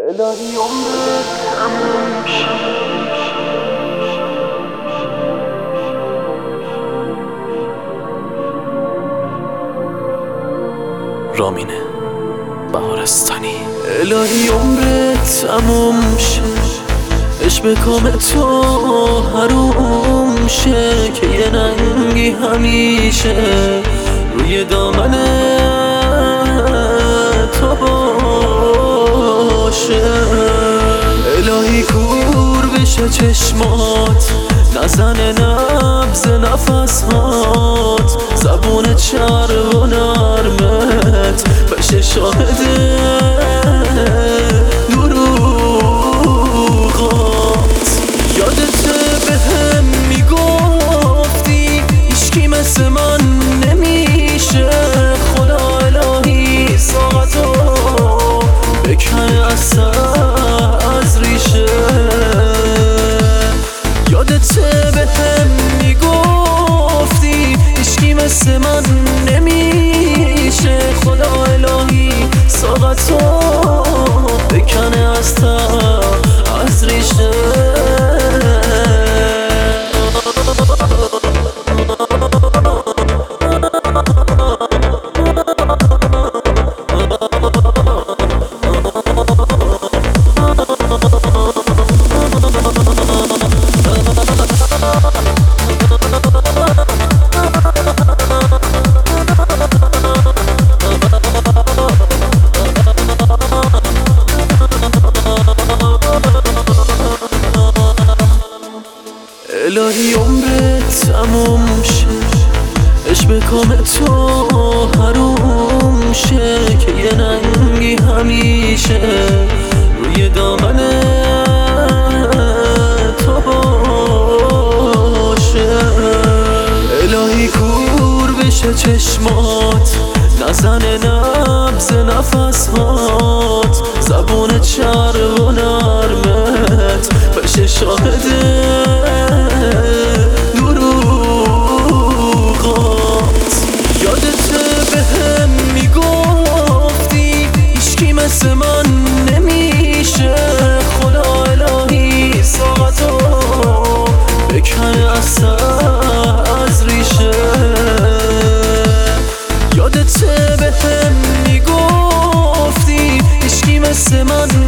الهی عمرت تموم شه. رامینه بهارستانی. الهی عمرت تموم شه، عشق کام تو حروم شه، که یه ننگی همیشه روی دامن تو باشه. الهی کور بشه چشمات، نزنه نبض نفسات، زبون چرب و نرمت بشه شاهد دروغات. یادته بهم میگفتی هیچکی مثل من نمیشه، خدا الهی ساعتو بکنه از ریشه. یادته بهم میگفتی هیچکی مثل من نمیشه، خدا الهی ساقتو بکنه از ریشه. الهی عمرت تموم شه، عشق کام تو حروم شه، که یه ننگی همیشه روی دامن تو باشه. الهی کور بشه چشمات، نزنه نبض نفسات، زبون چرب و نرمت بشه شاهد دروغات. یادته بهم میگفتی هیچکی مثل من نمیشه، خدا الهی ساعتو بکنه از ریشه. یادته بهم میگفتی هیچکی مثل من